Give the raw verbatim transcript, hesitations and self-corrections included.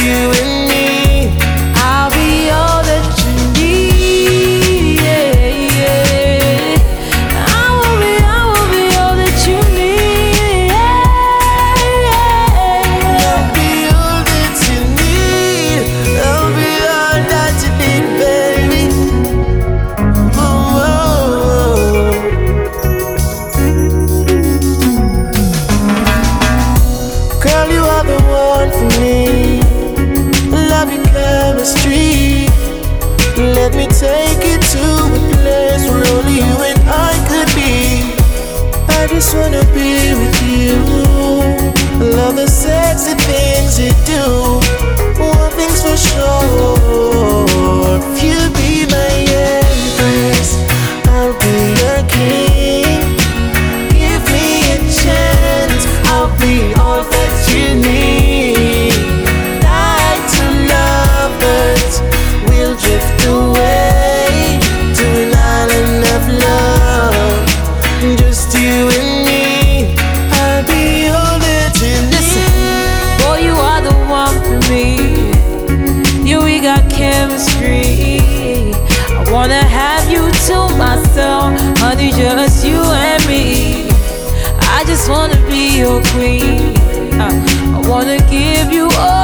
you and me. I'll be all that you need. Yeah, yeah. I will be, I will be all that you need. Yeah, yeah. I'll be all that you need. I'll be all that you need, baby. Oh, oh, oh. Girl, you are the one for me. Love your chemistry. Let me take you to a place where only you and I could be. I just wanna be with you. Love the sexy things you do. One thing's for sure, if you be my empress, I'll be your king. Give me a chance, I'll be all that you need. Like two lovers, we'll drift away to an island of love. Just you and me, I'll be all that you need. Boy, you are the one for me. You, we got chemistry. I wanna have you to myself, honey, just you and me. I just wanna be your queen. I, I wanna give you all